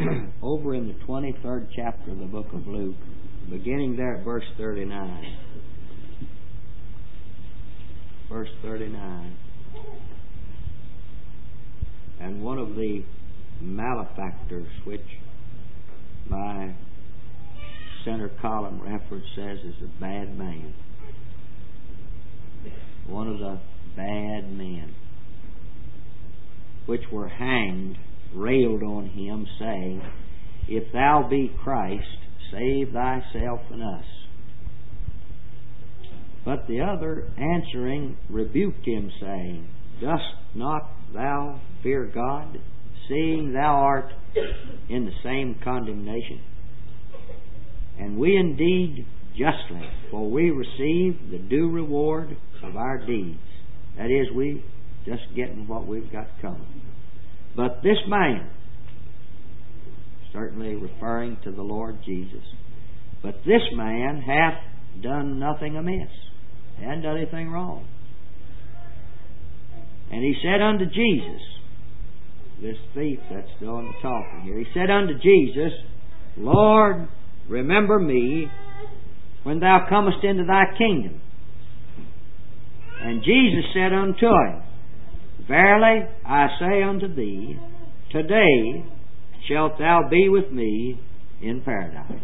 over in the 23rd chapter of the book of Luke, beginning there at verse 39. Verse 39. And one of the malefactors, which my center column reference says is a bad man. One of the bad men, which were hanged, railed on him, saying, If thou be Christ, save thyself and us. But the other answering rebuked him, saying, Dost not thou fear God, seeing thou art in the same condemnation? And we indeed justly, for we receive the due reward of our deeds. That is, we just getting what we've got coming. But this man, certainly referring to the Lord Jesus, but this man hath done nothing amiss, hadn't done anything wrong. And he said unto Jesus, this thief that's doing the talking here, he said unto Jesus, Lord, remember me when thou comest into thy kingdom. And Jesus said unto him, Verily I say unto thee, today shalt thou be with me in paradise.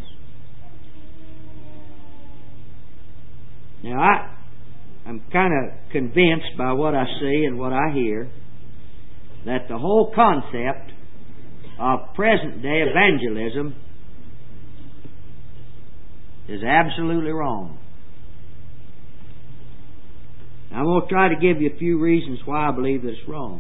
Now I'm kind of convinced by what I see and what I hear that the whole concept of present day evangelism is absolutely wrong. Now, I'm going to try to give you a few reasons why I believe it's wrong.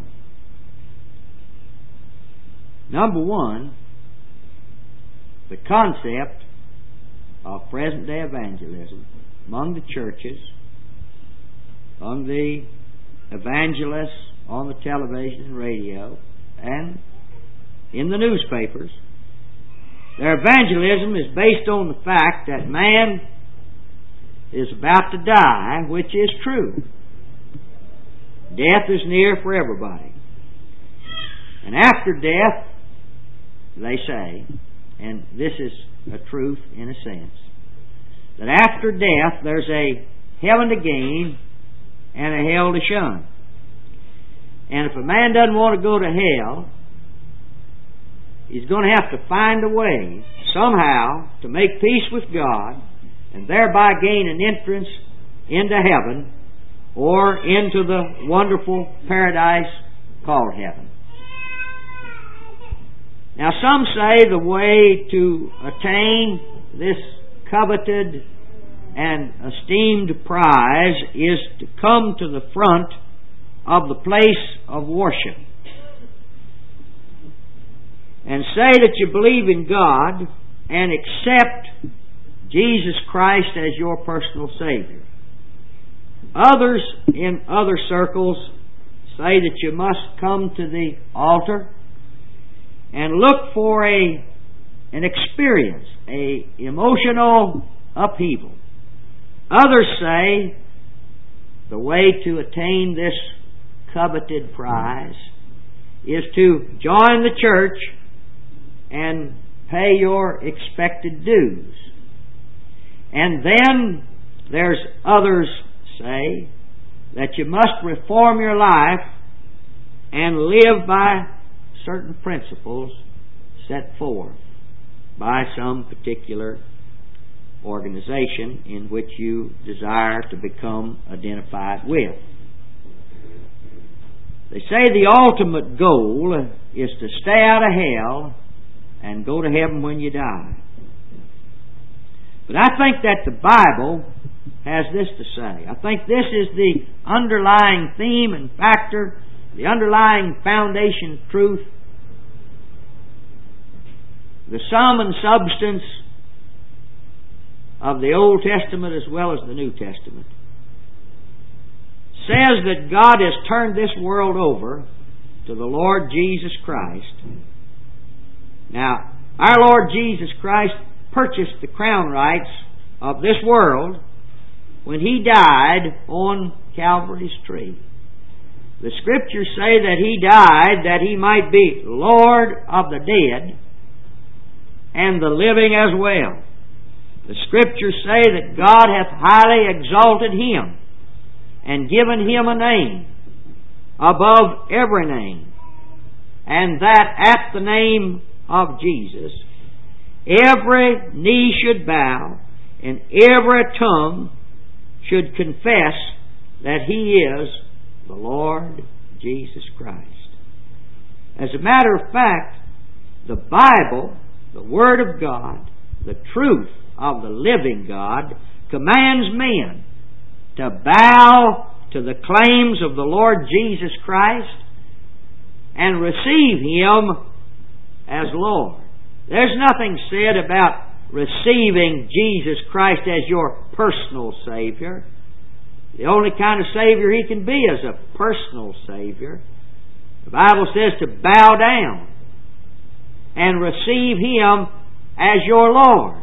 Number one, the concept of present day evangelism among the churches, among the evangelists on the television and radio, and in the newspapers, their evangelism is based on the fact that man is about to die, which is true. Death is near for everybody. And after death, they say, and this is a truth in a sense, that after death there's a heaven to gain and a hell to shun. And if a man doesn't want to go to hell, he's going to have to find a way somehow to make peace with God and thereby gain an entrance into heaven or into the wonderful paradise called heaven. Now some say the way to attain this coveted and esteemed prize is to come to the front of the place of worship and say that you believe in God and accept Jesus Christ as your personal Savior. Others in other circles say that you must come to the altar and look for an experience, an emotional upheaval. Others say the way to attain this coveted prize is to join the church and pay your expected dues. And then there's others say that you must reform your life and live by certain principles set forth by some particular organization in which you desire to become identified with. They say the ultimate goal is to stay out of hell and go to heaven when you die. But I think that the Bible has this to say. I think this is the underlying theme and factor, the underlying foundation of truth, the sum and substance of the Old Testament as well as the New Testament. Says that God has turned this world over to the Lord Jesus Christ. Now, our Lord Jesus Christ purchased the crown rights of this world when He died on Calvary's tree. The Scriptures say that He died that He might be Lord of the dead and the living as well. The Scriptures say that God hath highly exalted Him and given Him a name above every name, and that at the name of Jesus every knee should bow and every tongue should confess that He is the Lord Jesus Christ. As a matter of fact, the Bible, the Word of God, the truth of the living God, commands men to bow to the claims of the Lord Jesus Christ and receive Him as Lord. There's nothing said about receiving Jesus Christ as your personal Savior. The only kind of Savior He can be is a personal Savior. The Bible says to bow down and receive Him as your Lord.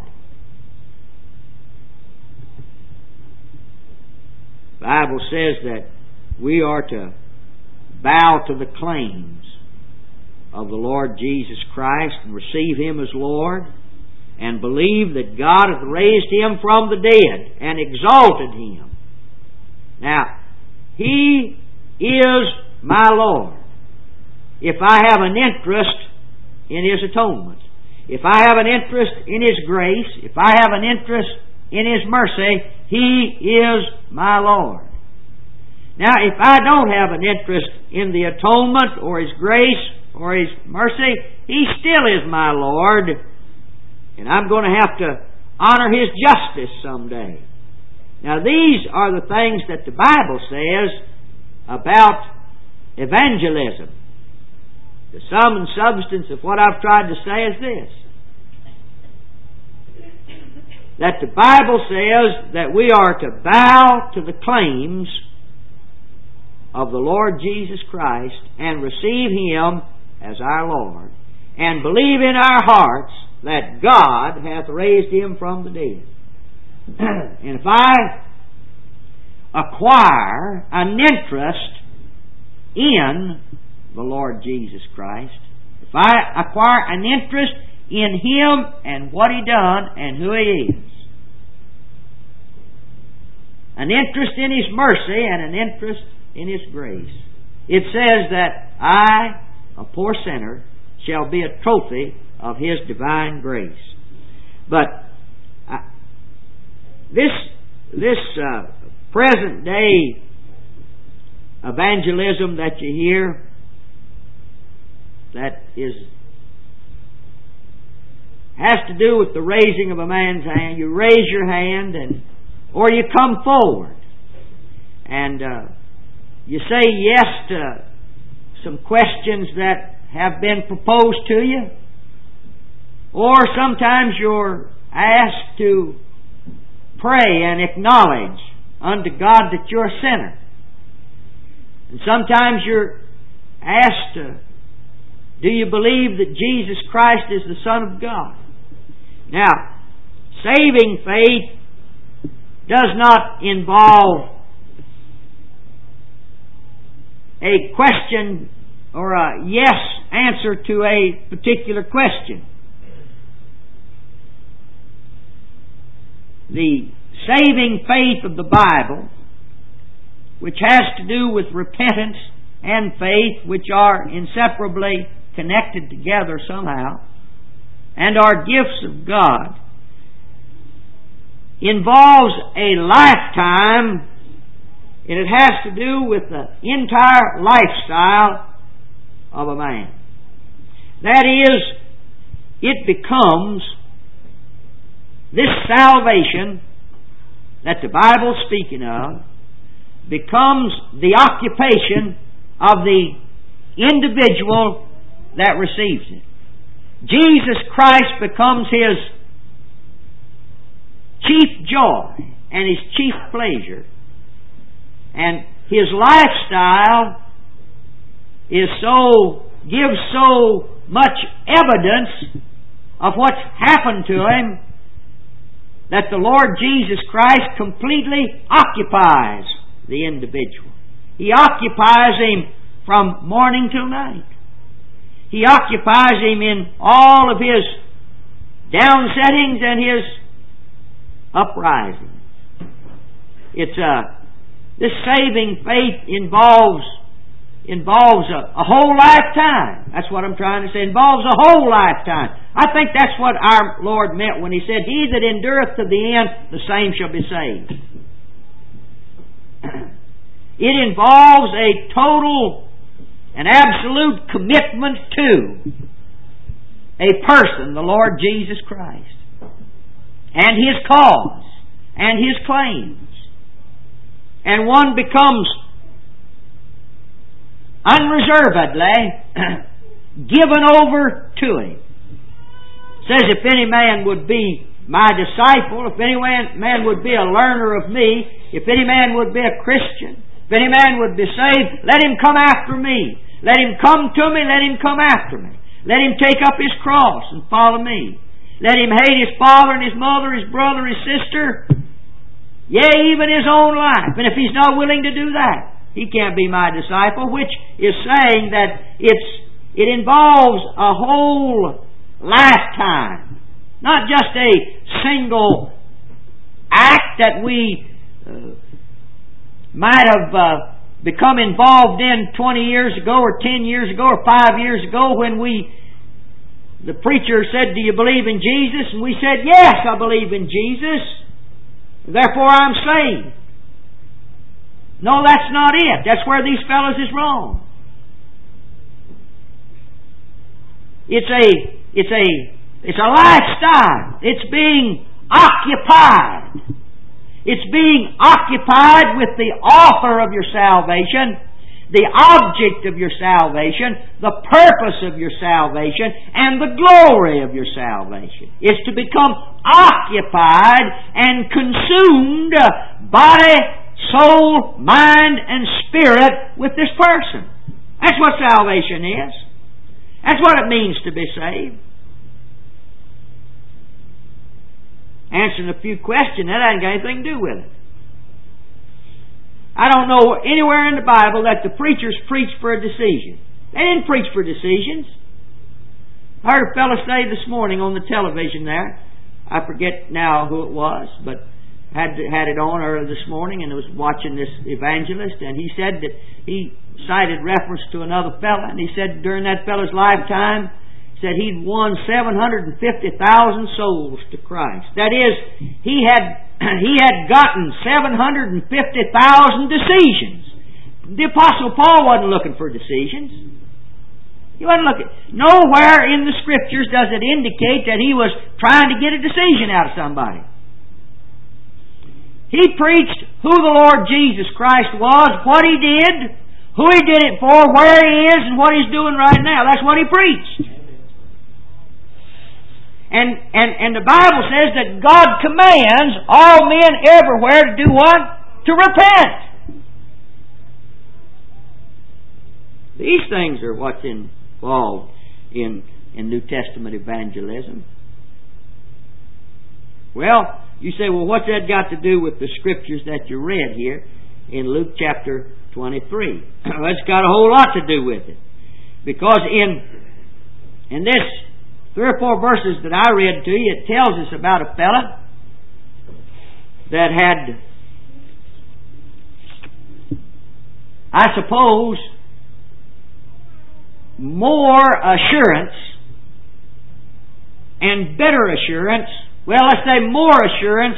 The Bible says that we are to bow to the claims of the Lord Jesus Christ and receive Him as Lord and believe that God hath raised Him from the dead and exalted Him. Now, He is my Lord. If I have an interest in His atonement, if I have an interest in His grace, if I have an interest in His mercy, He is my Lord. Now, if I don't have an interest in the atonement or His grace or His mercy, He still is my Lord, and I'm going to have to honor His justice someday. Now, these are the things that the Bible says about evangelism. The sum and substance of what I've tried to say is this: that the Bible says that we are to bow to the claims of the Lord Jesus Christ and receive Him as our Lord and believe in our hearts that God hath raised Him from the dead. And if I acquire an interest in the Lord Jesus Christ, if I acquire an interest in Him and what He done and who He is, an interest in His mercy and an interest in His grace, it says that I, a poor sinner, shall be a trophy of His divine grace. But this present day evangelism that you hear, that has to do with the raising of a man's hand. You raise your hand or you come forward and you say yes to some questions that have been proposed to you, or sometimes you're asked to pray and acknowledge unto God that you're a sinner, and sometimes you're asked to, do you believe that Jesus Christ is the Son of God? Now, saving faith does not involve a question or a yes answer to a particular question. The saving faith of the Bible, which has to do with repentance and faith, which are inseparably connected together somehow, and are gifts of God, involves a lifetime, and it has to do with the entire lifestyle of a man. That is, it becomes this salvation that the Bible is speaking of, becomes the occupation of the individual that receives it. Jesus Christ becomes his chief joy and his chief pleasure, and his lifestyle gives so much evidence of what's happened to him that the Lord Jesus Christ completely occupies the individual. He occupies him from morning till night. He occupies him in all of his downsettings and His uprising. This saving faith involves a whole lifetime. That's what I'm trying to say. Involves a whole lifetime. I think that's what our Lord meant when He said, "He that endureth to the end, the same shall be saved." It involves a total and absolute commitment to a person, the Lord Jesus Christ, and His cause, and His claims. And one becomes unreservedly given over to Him. It says, "If any man would be my disciple, if any man would be a learner of me, if any man would be a Christian, if any man would be saved, let him come after me. Let him come to me, let him come after me. Let him take up his cross and follow me. Let him hate his father and his mother, his brother, his sister, yea, even his own life. And if he's not willing to do that, he can't be my disciple," which is saying that it involves a whole lifetime, not just a single act that we might have become involved in 20 years ago or 10 years ago or 5 years ago when the preacher said, "Do you believe in Jesus?" And we said, "Yes, I believe in Jesus. Therefore I'm saved." No, that's not it. That's where these fellows is wrong. It's a lifestyle. It's being occupied. It's being occupied with the author of your salvation, the object of your salvation, the purpose of your salvation, and the glory of your salvation. It's to become occupied and consumed, body, soul, mind, and spirit with this person. That's what salvation is. That's what it means to be saved. Answering a few questions, that ain't got anything to do with it. I don't know anywhere in the Bible that the preachers preached for a decision. They didn't preach for decisions. I heard a fellow say this morning on the television there, I forget now who it was, but had it on earlier this morning, and I was watching this evangelist, and he said that he cited reference to another fellow, and he said during that fellow's lifetime, he said he'd won 750,000 souls to Christ. That is, he had gotten 750,000 decisions. The Apostle Paul wasn't looking for decisions. He wasn't looking. Nowhere in the Scriptures does it indicate that he was trying to get a decision out of somebody. He preached who the Lord Jesus Christ was, what He did, who He did it for, where He is, and what He's doing right now. That's what He preached. And the Bible says that God commands all men everywhere to do what? To repent. These things are what's involved in New Testament evangelism. Well, you say, well, what's that got to do with the Scriptures that you read here in Luke chapter 23? Well, it's got a whole lot to do with it. Because in this 3 or 4 verses that I read to you, it tells us about a fella that had, I suppose, more assurance and better assurance, well, let's say more assurance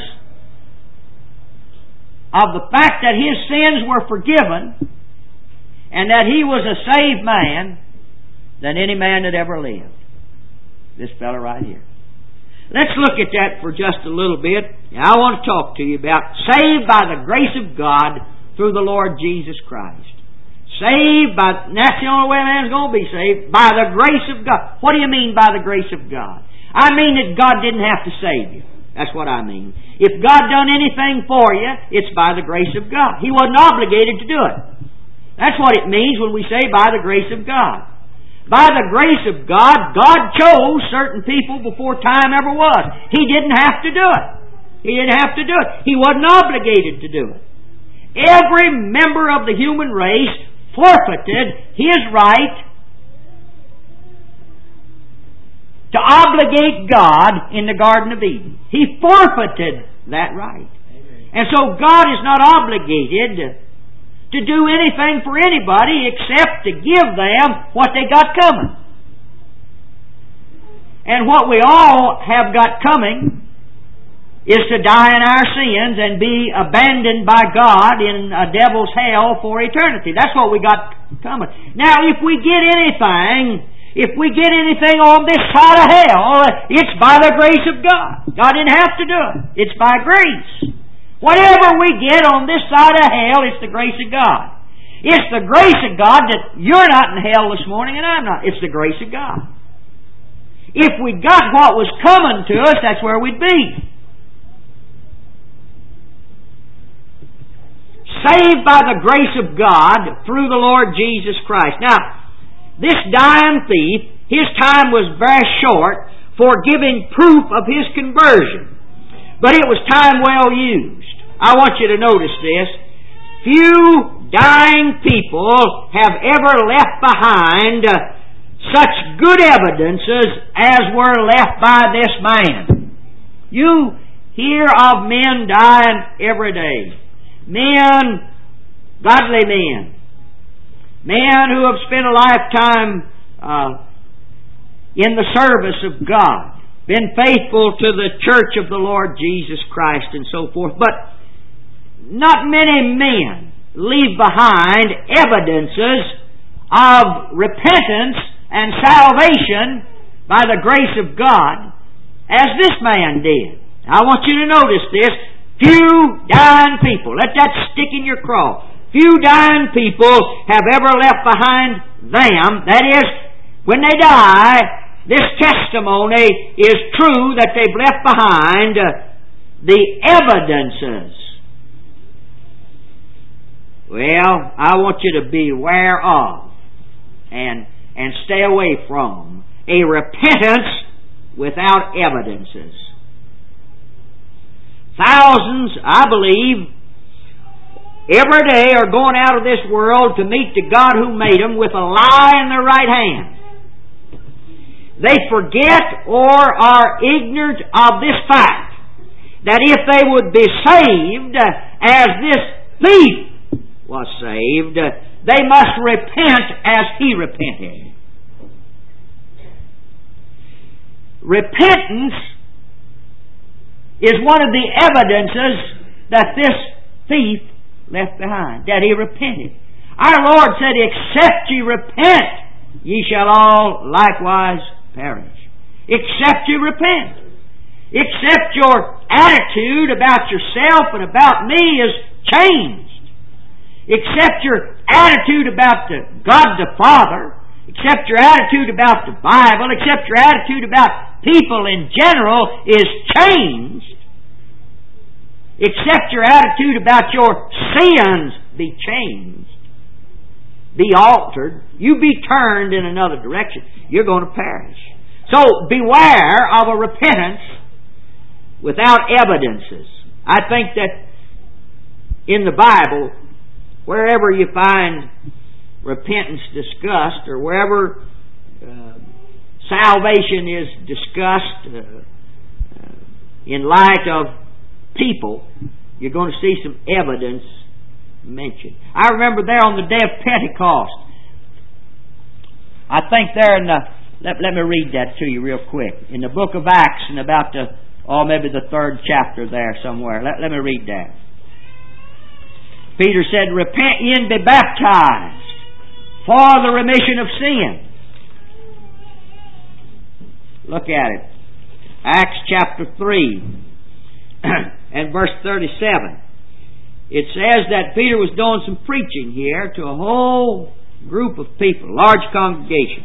of the fact that his sins were forgiven and that he was a saved man than any man that ever lived. This fellow right here. Let's look at that for just a little bit. Now, I want to talk to you about saved by the grace of God through the Lord Jesus Christ. Saved by, and that's the only way a man's going to be saved, by the grace of God. What do you mean by the grace of God? I mean that God didn't have to save you. That's what I mean. If God done anything for you, it's by the grace of God. He wasn't obligated to do it. That's what it means when we say by the grace of God. By the grace of God, God chose certain people before time ever was. He didn't have to do it. He didn't have to do it. He wasn't obligated to do it. Every member of the human race forfeited his right to obligate God in the Garden of Eden. He forfeited that right. And so God is not obligated to do anything for anybody except to give them what they got coming. And what we all have got coming is to die in our sins and be abandoned by God in a devil's hell for eternity. That's what we got coming. Now, if we get anything on this side of hell, it's by the grace of God. God didn't have to do it. It's by grace. Whatever we get on this side of hell, it's the grace of God. It's the grace of God that you're not in hell this morning and I'm not. It's the grace of God. If we got what was coming to us, that's where we'd be. Saved by the grace of God through the Lord Jesus Christ. Now, this dying thief, his time was very short for giving proof of his conversion. But it was time well used. I want you to notice this. Few dying people have ever left behind such good evidences as were left by this man. You hear of men dying every day. Men, godly men. Men who have spent a lifetime in the service of God. Been faithful to the church of the Lord Jesus Christ and so forth. But not many men leave behind evidences of repentance and salvation by the grace of God as this man did. I want you to notice this. Few dying people. Let that stick in your craw. Few dying people have ever left behind them. That is, when they die, this testimony is true that they've left behind the evidences. Well, I want you to beware of and stay away from a repentance without evidences. Thousands, I believe, every day are going out of this world to meet the God who made them with a lie in their right hand. They forget or are ignorant of this fact, that if they would be saved as this thief was saved, they must repent as he repented. Repentance is one of the evidences that this thief left behind, that he repented. Our Lord said, except ye repent, ye shall all likewise perish. Except you repent. Except your attitude about yourself and about me is changed. Except your attitude about God the Father, except your attitude about the Bible, except your attitude about people in general is changed. Except your attitude about your sins be changed, be altered, you be turned in another direction, you're going to perish. So beware of a repentance without evidences. I think that in the Bible, wherever you find repentance discussed, or wherever salvation is discussed in light of people, you're going to see some evidence mentioned. I remember there on the day of Pentecost, I think there in the, let me read that to you real quick. In the book of Acts, and about maybe the 3rd chapter there somewhere. Let me read that. Peter said, repent ye and be baptized for the remission of sin. Look at it. Acts chapter 3 and verse 37. It says that Peter was doing some preaching here to a whole group of people, large congregation.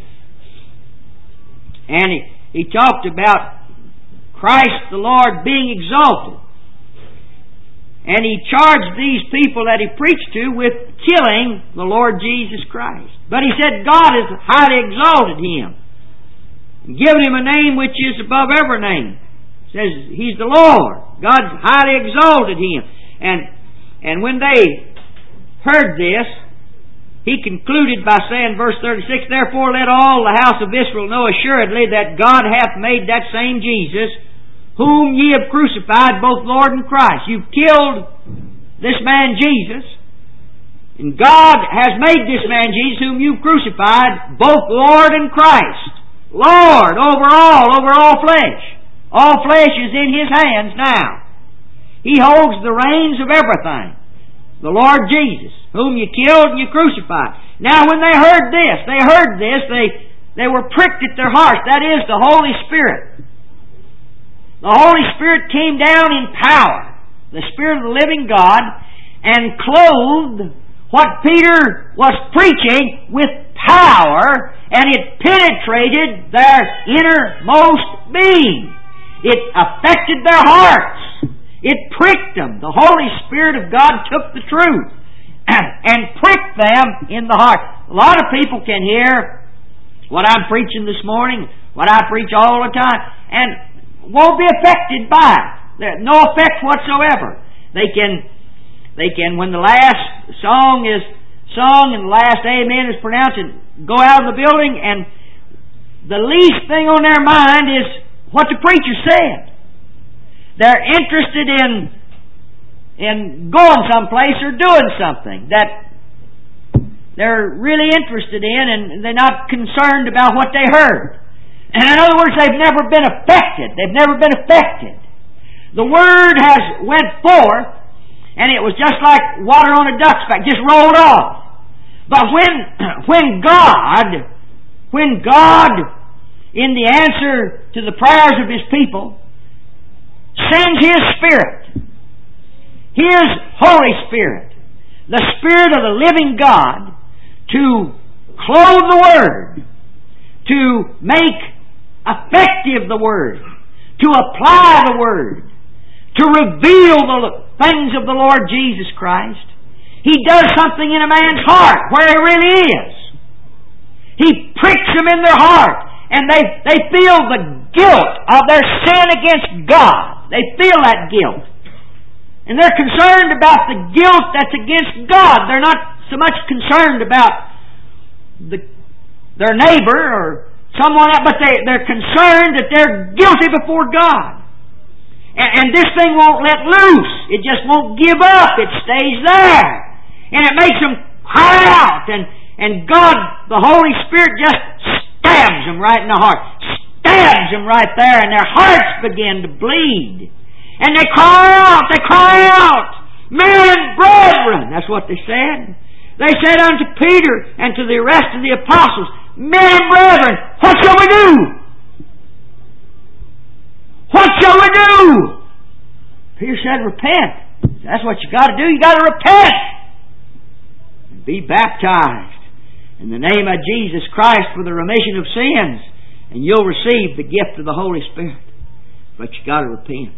And he talked about Christ the Lord being exalted. And he charged these people that he preached to with killing the Lord Jesus Christ. But he said God has highly exalted him, and given him a name which is above every name. He says he's the Lord. God's highly exalted him. And when they heard this, he concluded by saying, verse 36, "Therefore let all the house of Israel know assuredly that God hath made that same Jesus, whom ye have crucified, both Lord and Christ." You've killed this man Jesus, and God has made this man Jesus, whom you've crucified, both Lord and Christ. Lord over all flesh. All flesh is in His hands now. He holds the reins of everything. The Lord Jesus, whom you killed and you crucified. Now when they heard this, they were pricked at their hearts. That is, the Holy Spirit. The Holy Spirit came down in power, the Spirit of the living God, and clothed what Peter was preaching with power, and it penetrated their innermost being. It affected their hearts. It pricked them. The Holy Spirit of God took the truth and pricked them in the heart. A lot of people can hear what I'm preaching this morning, what I preach all the time, and won't be affected by it. No effect whatsoever. They can, when the last song is sung and the last amen is pronounced, and go out of the building, and the least thing on their mind is what the preacher said. They're interested in going someplace or doing something that they're really interested in, and they're not concerned about what they heard. And in other words, they've never been affected. They've never been affected. The Word has went forth, and it was just like water on a duck's back, just rolled off. But when God, in the answer to the prayers of His people, sends His Spirit, His Holy Spirit, the Spirit of the living God, to clothe the Word, to make effective the Word, to apply the Word, to reveal the things of the Lord Jesus Christ, He does something in a man's heart where he really is. He pricks them in their heart, and they feel the guilt of their sin against God. They feel that guilt. And they're concerned about the guilt that's against God. They're not so much concerned about their neighbor or someone else, but they're concerned that they're guilty before God. And this thing won't let loose. It just won't give up. It stays there. And it makes them cry out. And God, the Holy Spirit, just stabs them right in the heart. Stabs them right there, and their hearts begin to bleed. And they cry out, "Men and brethren," that's what they said. They said unto Peter and to the rest of the apostles, "Men and brethren, what shall we do? What shall we do?" Peter said, "Repent." That's what you got to do. You got to repent and be baptized in the name of Jesus Christ for the remission of sins, and you'll receive the gift of the Holy Spirit. But you got to repent.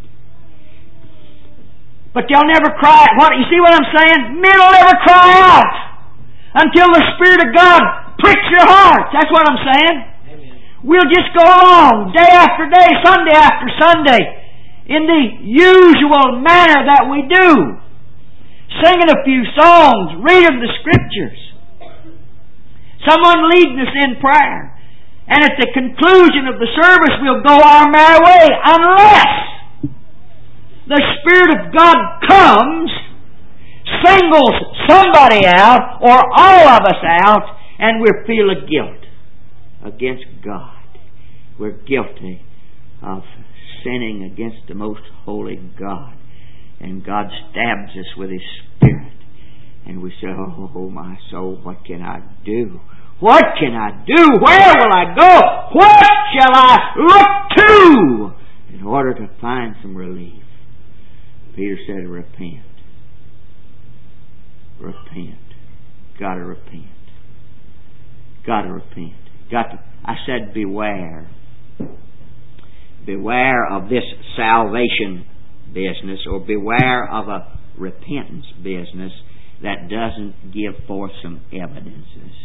But they'll never cry. You see what I'm saying? Men will never cry out until the Spirit of God pricks your heart. That's what I'm saying. Amen. We'll just go along day after day, Sunday after Sunday, in the usual manner that we do, singing a few songs, reading the Scriptures, someone leading us in prayer, and at the conclusion of the service we'll go our merry way, unless the Spirit of God comes, singles somebody out, or all of us out, and we feel a guilt against God. We're guilty of sinning against the most holy God. And God stabs us with His Spirit. And we say, "Oh, my soul, what can I do? What can I do? Where will I go? What shall I look to in order to find some relief?" Peter said, "Repent. Repent. Got to repent. Got to repent. I said, beware. Beware of this salvation business, or beware of a repentance business that doesn't give forth some evidences.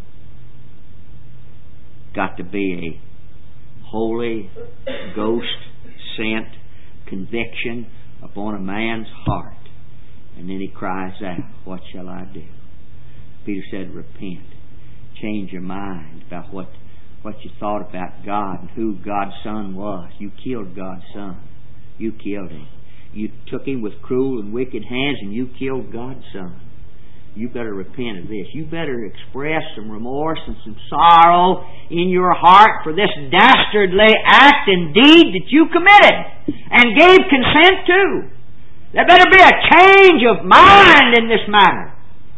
Got to be a Holy Ghost sent conviction upon a man's heart. And then he cries out, "What shall I do?" Peter said, repent. Change your mind about what you thought about God and who God's Son was. You killed God's Son. You killed Him. You took Him with cruel and wicked hands and you killed God's Son. You better repent of this. You better express some remorse and some sorrow in your heart for this dastardly act and deed that you committed and gave consent to. There better be a change of mind in this matter.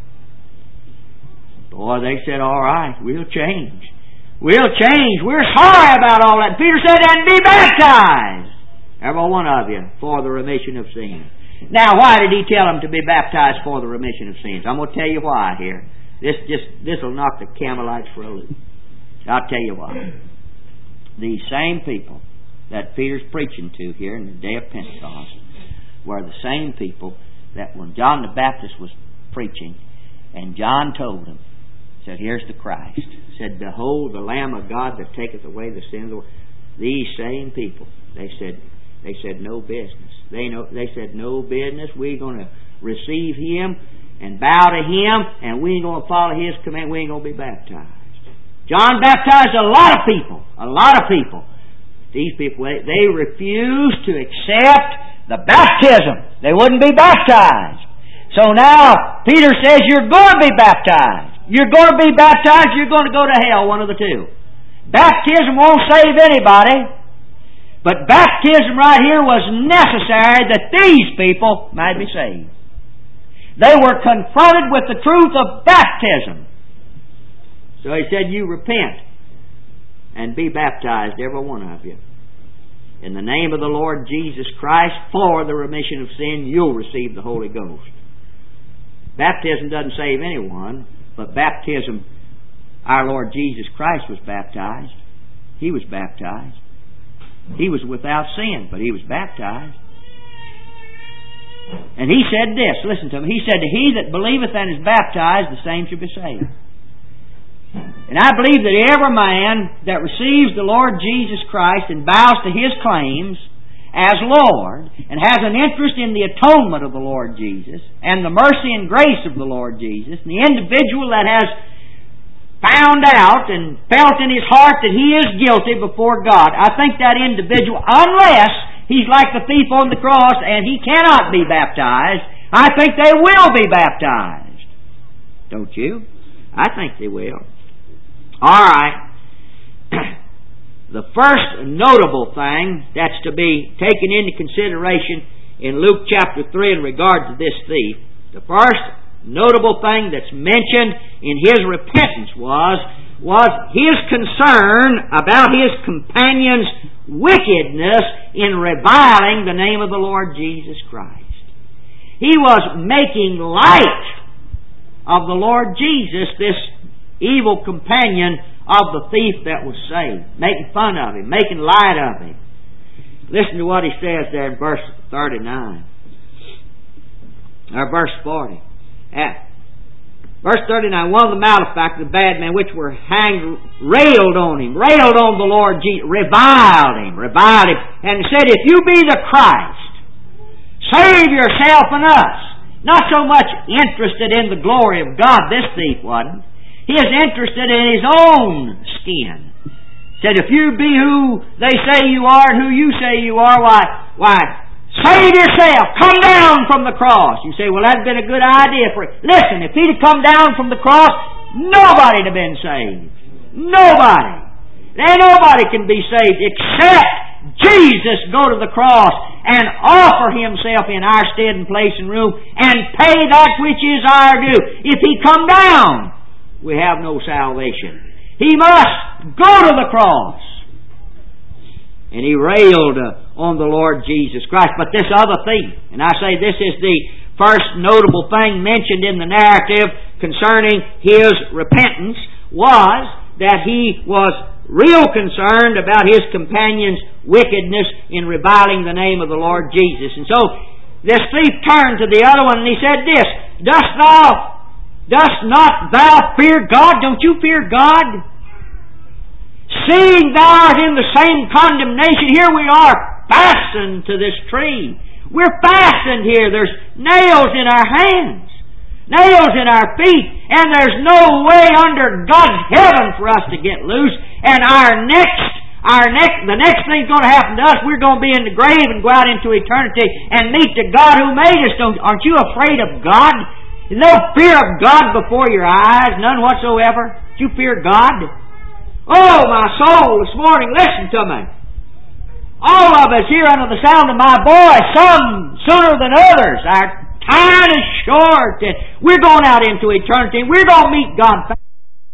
Boy, they said, all right, we'll change. We'll change. We're sorry about all that. Peter said, and be baptized, every one of you, for the remission of sins. Now, why did he tell them to be baptized for the remission of sins? I'm going to tell you why here. This will knock the Campbellites for a loop. I'll tell you why. These same people that Peter's preaching to here in the day of Pentecost were the same people that when John the Baptist was preaching, and John told them, said, here's the Christ. Said, behold, the Lamb of God that taketh away the sin of the world. These same people, they said no business. They said no business. We're going to receive Him and bow to Him, and we ain't going to follow His command. We ain't going to be baptized. John baptized a lot of people. A lot of people. These people, they refused to accept the baptism. They wouldn't be baptized. So now Peter says you're going to be baptized. You're going to be baptized, you're going to go to hell, one of the two. Baptism won't save anybody, but baptism right here was necessary that these people might be saved. They were confronted with the truth of baptism. So he said, you repent and be baptized, every one of you. In the name of the Lord Jesus Christ, for the remission of sin, you'll receive the Holy Ghost. Baptism doesn't save anyone, but baptism, our Lord Jesus Christ was baptized. He was baptized. He was without sin, but He was baptized. And He said this, listen to him, He said, he that believeth and is baptized, the same shall be saved. And I believe that every man that receives the Lord Jesus Christ and bows to His claims as Lord, and has an interest in the atonement of the Lord Jesus, and the mercy and grace of the Lord Jesus, and the individual that has found out and felt in his heart that he is guilty before God, I think that individual, unless he's like the thief on the cross and he cannot be baptized, I think they will be baptized. Don't you? I think they will. All right. The first notable thing that's to be taken into consideration in Luke chapter 3 in regard to this thief, the first notable thing that's mentioned in his repentance was his concern about his companion's wickedness in reviling the name of the Lord Jesus Christ. He was making light of the Lord Jesus, this evil companion of the thief that was saved, making fun of him, making light of him. Listen to what he says there in verse 39. Or verse 40. Verse 39, one of the malefactors, the bad men, which were hanged, railed on the Lord Jesus, reviled him, and said, if you be the Christ, save yourself and us. Not so much interested in the glory of God, this thief wasn't. He is interested in his own skin. Said, if you be who they say you are and who you say you are, why, save yourself. Come down from the cross. You say, well, that'd been a good idea for him. Listen, if he'd have come down from the cross, nobody'd have been saved. Nobody. There ain't nobody can be saved except Jesus go to the cross and offer Himself in our stead and place and room and pay that which is our due. If He come down, we have no salvation. He must go to the cross. And he railed on the Lord Jesus Christ. But this other thief, and I say this is the first notable thing mentioned in the narrative concerning his repentance, was that he was real concerned about his companion's wickedness in reviling the name of the Lord Jesus. And so this thief turned to the other one and he said this, Dost not thou fear God? Don't you fear God? Seeing thou art in the same condemnation, here we are fastened to this tree. We're fastened here. There's nails in our hands. nails in our feet, and there's no way under God's heaven for us to get loose. And the next thing's going to happen to us, we're going to be in the grave and go out into eternity and meet the God who made us. Aren't you afraid of God? There's no fear of God before your eyes, none whatsoever. Do you fear God? Oh, my soul, this morning, listen to me. All of us here under the sound of my voice, some sooner than others, our time is short, and we're going out into eternity, and we're going to meet God face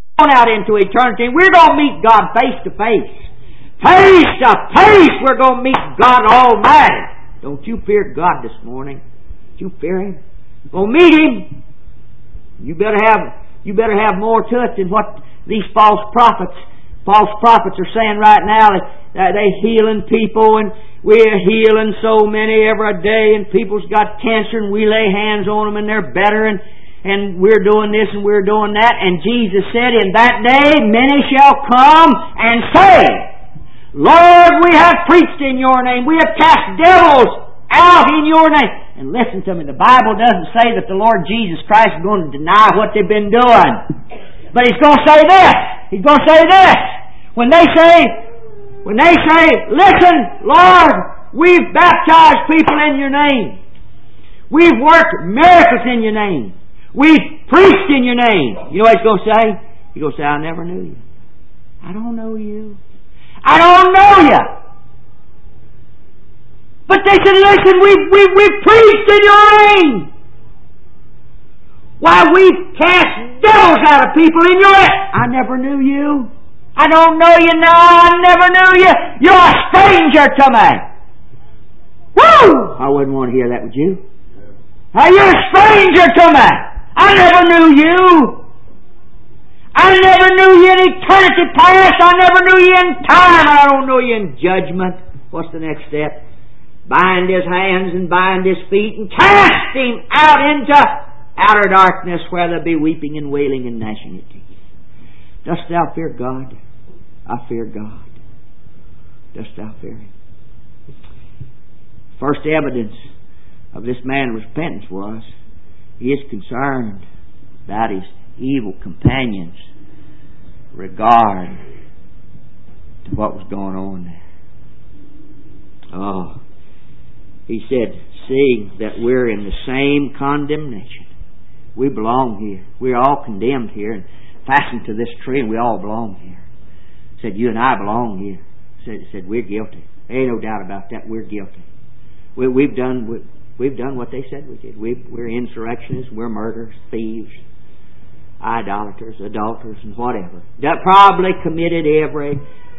to face. Face to face, we're going to meet God Almighty. Don't you fear God this morning? Don't you fear Him? Go meet Him. You better have more to it than what these false prophets are saying right now. They're healing people, and we're healing so many every day, and people's got cancer, and we lay hands on them, and they're better, and we're doing this and we're doing that. And Jesus said, in that day many shall come and say, Lord, we have preached in your name, we have cast devils out in your name. And listen to me, the Bible doesn't say that the Lord Jesus Christ is going to deny what they've been doing. But He's going to say this. He's going to say this. When they say, listen, Lord, we've baptized people in your name. We've worked miracles in your name. We've preached in your name. You know what He's going to say? He's going to say, I never knew you. I don't know you. I don't know you. But they said, listen, we've preached in your name. Why, we've cast devils out of people in your name. I never knew you. I don't know you now. I never knew you. You're a stranger to me. Woo! I wouldn't want to hear that, would you? You're a stranger to me. I never knew you. I never knew you in eternity past. I never knew you in time. I don't know you in judgment. What's the next step? Bind his hands and bind his feet and cast him out into outer darkness where there be weeping and wailing and gnashing of teeth. Dost thou fear God? I fear God. Dost thou fear Him? First evidence of this man's repentance was he is concerned about his evil companions' regard to what was going on there. Oh, he said, seeing that we're in the same condemnation. We belong here. We're all condemned here and fastened to this tree, and we all belong here. Said, you and I belong here. Said we're guilty. There ain't no doubt about that. We're guilty. We've done what they said we did. We're insurrectionists. We're murderers, thieves, idolaters, adulterers, and whatever. That probably committed every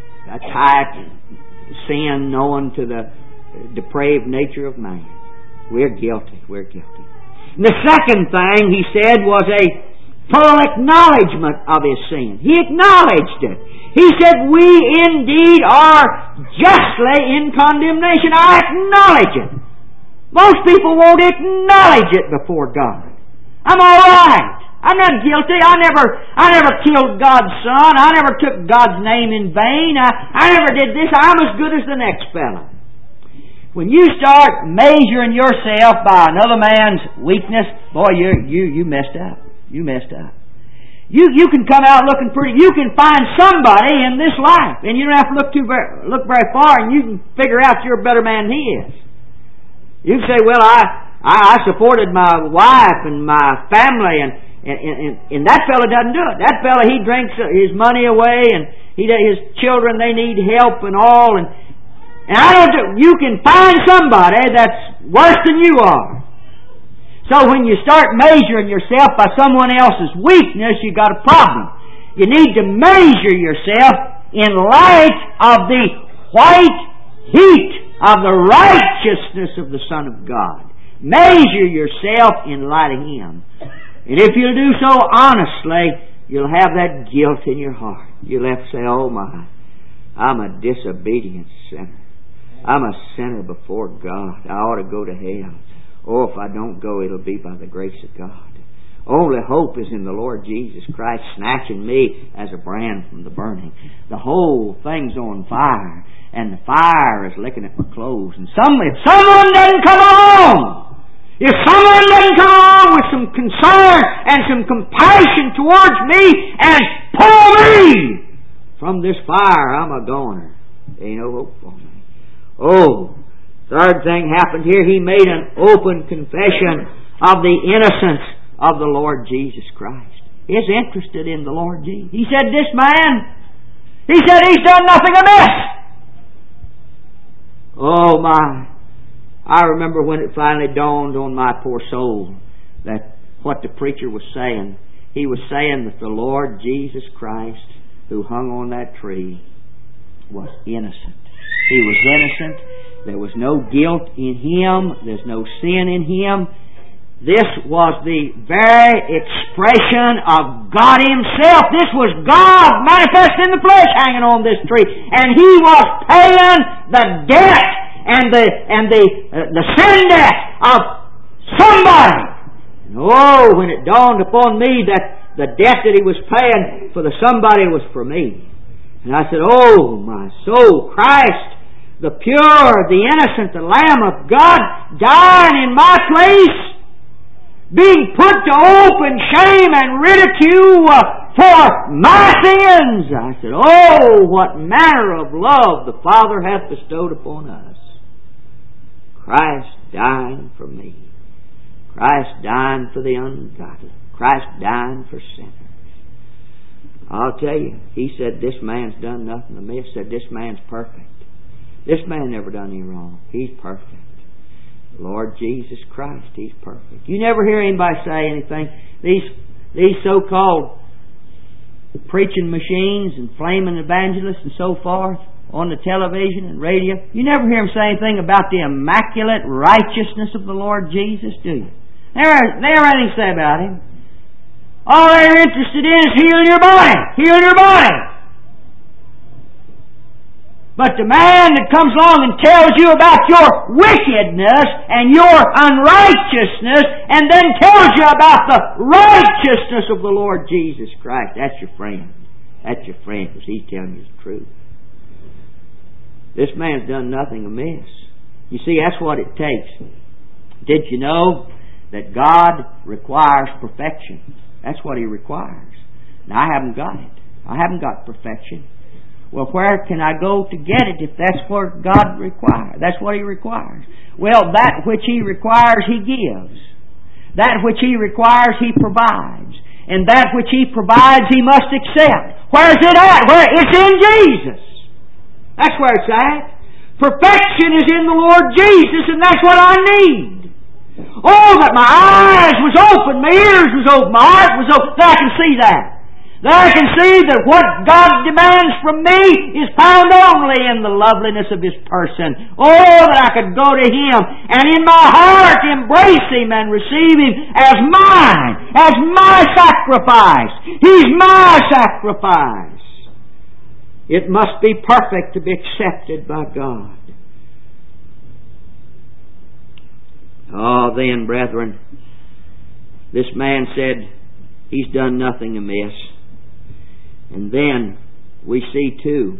type of sin known to the depraved nature of man. We're guilty. We're guilty. And the second thing he said was a full acknowledgement of his sin. He acknowledged it. He said, we indeed are justly in condemnation. I acknowledge it. Most people won't acknowledge it before God. I'm all right. I'm not guilty. I never killed God's Son. I never took God's name in vain. I never did this. I'm as good as the next fellow. When you start measuring yourself by another man's weakness, boy, you messed up. You messed up. You can come out looking pretty. You can find somebody in this life, and you don't have to look very far, and you can figure out you're a better man than he is. You can say, "Well, I supported my wife and my family, and that fellow doesn't do it. That fellow, he drinks his money away, and his children, they need help and all, and I don't do." You can find somebody that's worse than you are. So when you start measuring yourself by someone else's weakness, you've got a problem. You need to measure yourself in light of the white heat of the righteousness of the Son of God. Measure yourself in light of Him. And if you'll do so honestly, you'll have that guilt in your heart. You'll have to say, "Oh my, I'm a disobedient sinner. I'm a sinner before God. I ought to go to hell. Oh, if I don't go, it'll be by the grace of God. Only hope is in the Lord Jesus Christ snatching me as a brand from the burning. The whole thing's on fire, and the fire is licking at my clothes. And if someone doesn't come along If someone doesn't come along with some concern and some compassion towards me and pull me from this fire, I'm a goner. Ain't no hope for me. Oh, third thing happened here. He made an open confession of the innocence of the Lord Jesus Christ. He's interested in the Lord Jesus. He said, this man, he said he's done nothing amiss. Oh my. I remember when it finally dawned on my poor soul that what the preacher was saying. He was saying that the Lord Jesus Christ, who hung on that tree, was innocent. He was innocent. There was no guilt in Him. There's no sin in Him. This was the very expression of God Himself. This was God manifest in the flesh hanging on this tree. And He was paying the debt and the sin debt of somebody. And oh, when it dawned upon me that the debt that He was paying for the somebody was for me. And I said, oh my soul, Christ, the pure, the innocent, the Lamb of God, dying in my place, being put to open shame and ridicule for my sins. I said, oh, what manner of love the Father hath bestowed upon us. Christ dying for me. Christ dying for the ungodly. Christ dying for sinners. I'll tell you, he said this man's done nothing amiss. Said this man's perfect. This man never done any wrong. He's perfect. Lord Jesus Christ, He's perfect. You never hear anybody say anything. These so-called preaching machines and flaming evangelists and so forth on the television and radio, you never hear them say anything about the immaculate righteousness of the Lord Jesus, do you? They never have anything to say about Him. All they're interested in is healing your body. Healing your body. But the man that comes along and tells you about your wickedness and your unrighteousness and then tells you about the righteousness of the Lord Jesus Christ, that's your friend. That's your friend because he's telling you the truth. This man's done nothing amiss. You see, that's what it takes. Did you know that God requires perfection? That's what He requires. Now, I haven't got it. I haven't got perfection. Well, where can I go to get it if that's what God requires? That's what He requires. Well, that which He requires, He gives. That which He requires, He provides. And that which He provides, He must accept. Where's it at? Where? It's in Jesus. That's where it's at. Perfection is in the Lord Jesus, and that's what I need. Oh, that my eyes was open, my ears was open, my heart was open, that I can see that. That I can see that what God demands from me is found only in the loveliness of His person. Oh, that I could go to Him and in my heart embrace Him and receive Him as mine, as my sacrifice. He's my sacrifice. It must be perfect to be accepted by God. Oh, then, brethren, this man said he's done nothing amiss. And then we see too,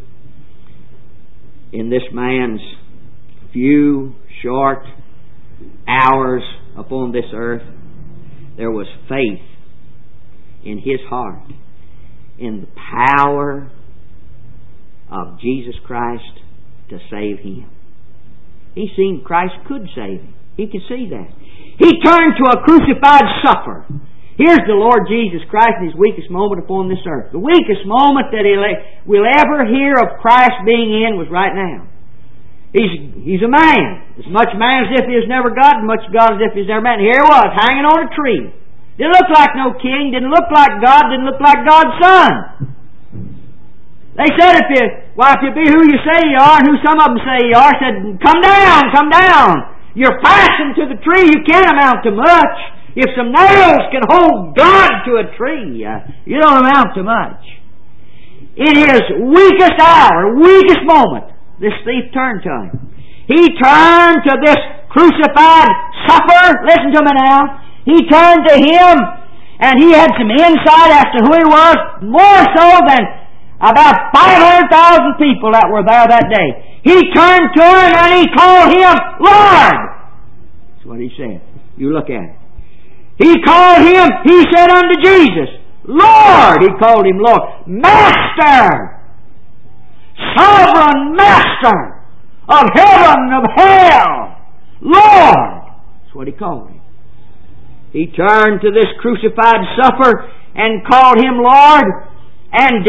in this man's few short hours upon this earth, there was faith in his heart in the power of Jesus Christ to save him. He seen Christ could save him. He could see that. He turned to a crucified sufferer. Here's the Lord Jesus Christ in His weakest moment upon this earth. The weakest moment that we'll ever hear of Christ being in was right now. He's a man. As much man as if He was never God, and much God as if He was never man. Here He was, hanging on a tree. Didn't look like no king, didn't look like God, didn't look like God's Son. They said if you be who you say you are, and who some of them say you are, said, come down, come down. You're fastened to the tree, you can't amount to much. If some nails can hold God to a tree, you don't amount to much. In his weakest hour, weakest moment, this thief turned to Him. He turned to this crucified sufferer. Listen to me now. He turned to Him, and he had some insight as to who He was, more so than about 500,000 people that were there that day. He turned to Him and He called Him Lord. That's what He said. You look at it. He called Him, he said unto Jesus, Lord! He called Him Lord. Master! Sovereign Master of heaven, of hell! Lord! That's what He called Him. He turned to this crucified sufferer and called Him Lord and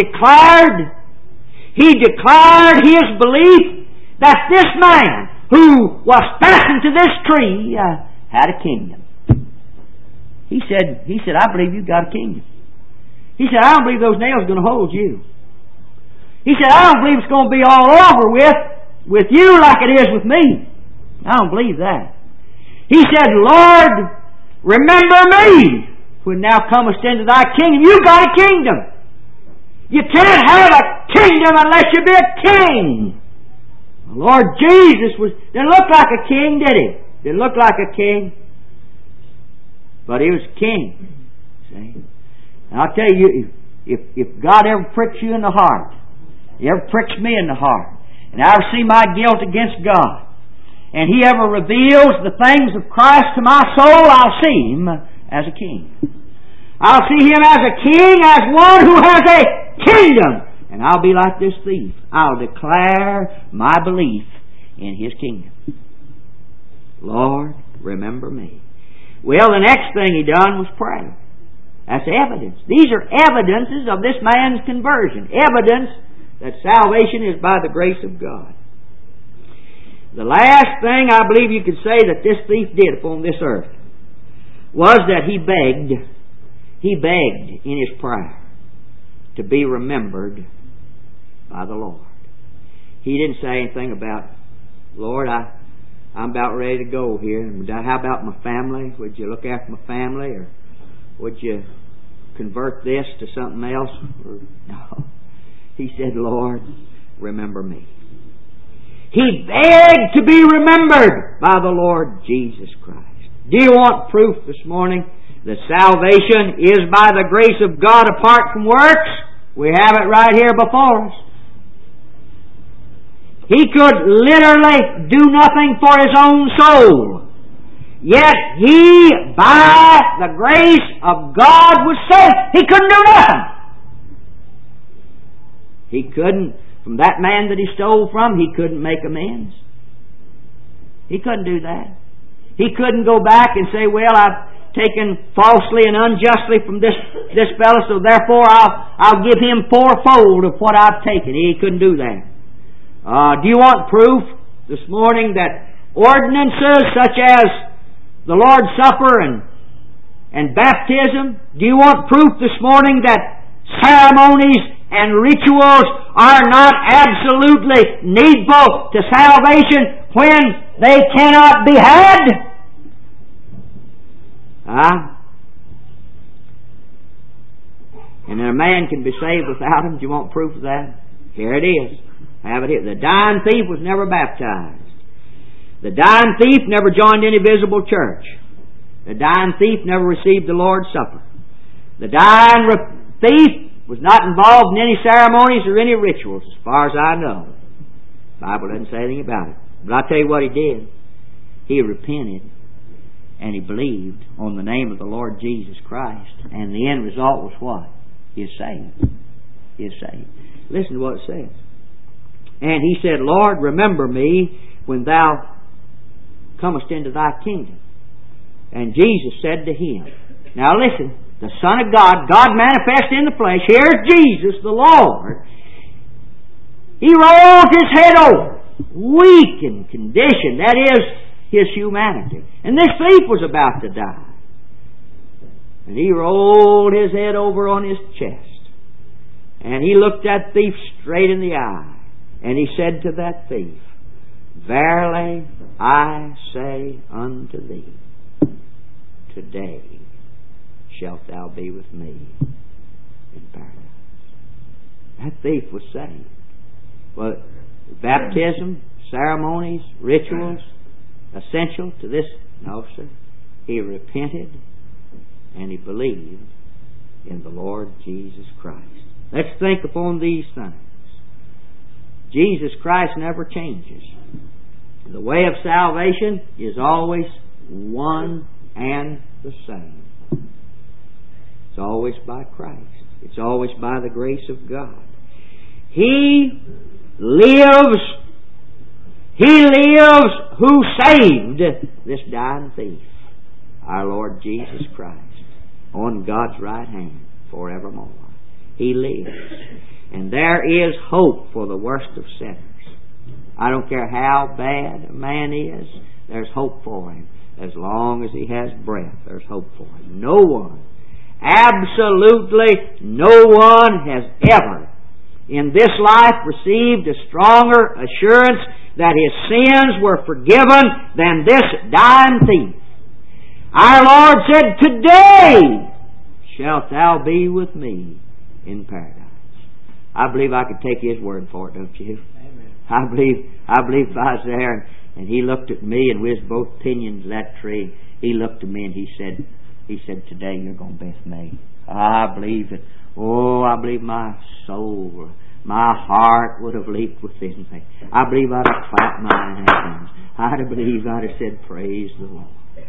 He declared his belief that this man who was fastened to this tree had a kingdom. He said, I believe you've got a kingdom. He said, I don't believe those nails are going to hold you. He said, I don't believe it's going to be all over with you like it is with me. I don't believe that. He said, Lord, remember me when thou comest into thy kingdom. You've got a kingdom. You can't have a kingdom unless you be a king. The Lord Jesus didn't look like a king, did He? Didn't look like a king. But He was a king. See? And I'll tell you, if God ever pricks you in the heart, He ever pricks me in the heart, and I ever see my guilt against God, and He ever reveals the things of Christ to my soul, I'll see Him as a king. I'll see Him as a king, as one who has a kingdom. And I'll be like this thief. I'll declare my belief in His kingdom. Lord, remember me. Well, the next thing He done was pray. That's evidence. These are evidences of this man's conversion. Evidence that salvation is by the grace of God. The last thing I believe you could say that this thief did upon this earth was that he begged in his prayer to be remembered by the Lord. He didn't say anything about, Lord, I'm about ready to go here. How about my family? Would you look after my family? Or would you convert this to something else? No. He said, Lord, remember me. He begged to be remembered by the Lord Jesus Christ. Do you want proof this morning that salvation is by the grace of God apart from works? We have it right here before us. He could literally do nothing for his own soul. Yet he, by the grace of God, was saved. He couldn't do nothing. He couldn't, from that man that he stole from, he couldn't make amends. He couldn't do that. He couldn't go back and say, well, I've taken falsely and unjustly from this fellow, so therefore I'll give him fourfold of what I've taken. He couldn't do that. Do you want proof this morning that ordinances such as the Lord's Supper and baptism, do you want proof this morning that ceremonies and rituals are not absolutely needful to salvation when they cannot be had? And a man can be saved without them. Do you want proof of that? Here it is. Have it here. The dying thief was never baptized. The dying thief never joined any visible church. The dying thief never received the Lord's Supper. The dying thief was not involved in any ceremonies or any rituals, as far as I know. The Bible doesn't say anything about it. But I'll tell you what he did. He repented and he believed on the name of the Lord Jesus Christ. And the end result was what? He is saved. He is saved. Listen to what it says. And he said, Lord, remember me when thou comest into thy kingdom. And Jesus said to him, now listen, the Son of God, God manifest in the flesh, here's Jesus, the Lord. He rolled his head over, weak in condition, that is, his humanity. And this thief was about to die. And he rolled his head over on his chest. And he looked that thief straight in the eye. And he said to that thief, verily I say unto thee, today shalt thou be with me in paradise. That thief was saved. Well, baptism, ceremonies, rituals, essential to this? No, sir. He repented and he believed in the Lord Jesus Christ. Let's think upon these things. Jesus Christ never changes. The way of salvation is always one and the same. It's always by Christ. It's always by the grace of God. He lives. He lives who saved this dying thief, our Lord Jesus Christ, on God's right hand forevermore. He lives. And there is hope for the worst of sinners. I don't care how bad a man is, there's hope for him. As long as he has breath, there's hope for him. No one, absolutely no one has ever in this life received a stronger assurance that his sins were forgiven than this dying thief. Our Lord said, "Today shalt thou be with me in paradise." I believe I could take His word for it, don't you? Amen. I believe if I was there and He looked at me and we was both pinions of that tree, He looked at me and He said, "Today you're going to be with me." I believe it. Oh, I believe my soul, my heart would have leaped within me. I believe I'd have clapped my hands. I'd have said, "Praise the Lord."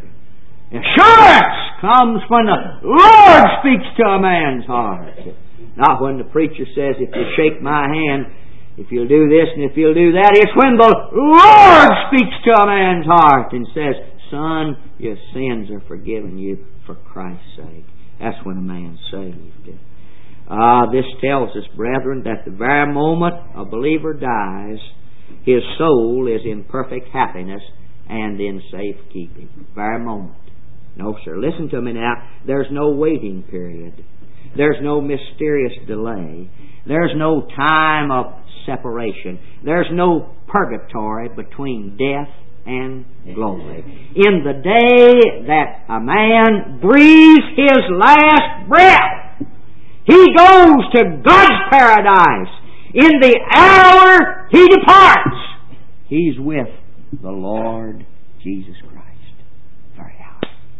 Assurance comes when the Lord speaks to a man's heart. Not when the preacher says, "If you shake my hand, if you'll do this and if you'll do that." It's when the Lord speaks to a man's heart and says, "Son, your sins are forgiven you for Christ's sake." That's when a man's saved. This tells us, brethren, that the very moment a believer dies, his soul is in perfect happiness and in safekeeping. Very moment. No, sir. Listen to me now. There's no waiting period. There's no mysterious delay. There's no time of separation. There's no purgatory between death and glory. In the day that a man breathes his last breath, he goes to God's paradise. In the hour he departs, he's with the Lord Jesus Christ. Very hour.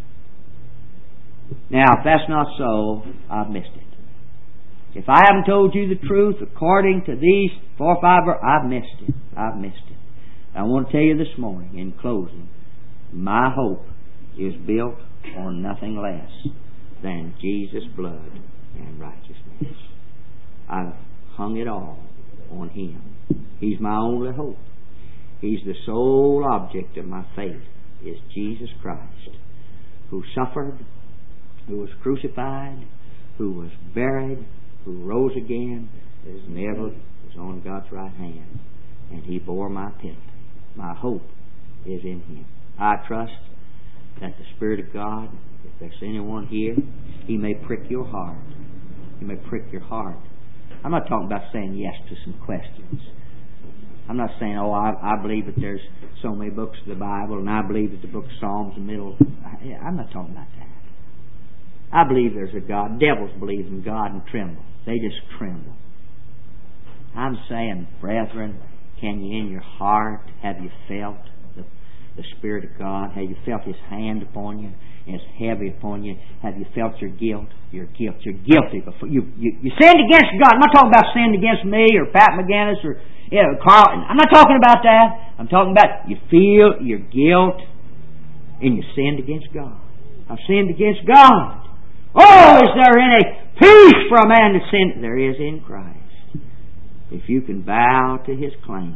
Now, if that's not so, I've missed it. If I haven't told you the truth according to these 4 or 5, I've missed it. I've missed it. I want to tell you this morning, in closing, my hope is built on nothing less than Jesus' blood and righteousness. I've hung it all on Him. He's my only hope. He's the sole object of my faith, is Jesus Christ, who suffered, who was crucified, who was buried, who rose again, is never was on God's right hand, and He bore my penalty. My hope is in Him. I trust that the Spirit of God, if there's anyone here, He may prick your heart. He may prick your heart. I'm not talking about saying yes to some questions. I'm not saying, I believe that there's so many books of the Bible, and I believe that the book of Psalms in the middle. I'm not talking about that. I believe there's a God. Devils believe in God and tremble. They just tremble. I'm saying, brethren, can you in your heart, have you felt the Spirit of God? Have you felt His hand upon you? And it's heavy upon you. Have you felt your guilt? Your guilt. You're guilty. Before you sinned against God. I'm not talking about sinned against me or Pat McGinnis or Carl. I'm not talking about that. I'm talking about you feel your guilt and you sinned against God. I've sinned against God. Oh, is there any peace for a man to sin? There is in Christ. If you can bow to His claims,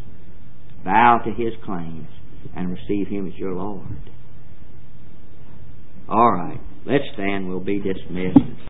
and receive Him as your Lord. All right, let's stand. We'll be dismissed.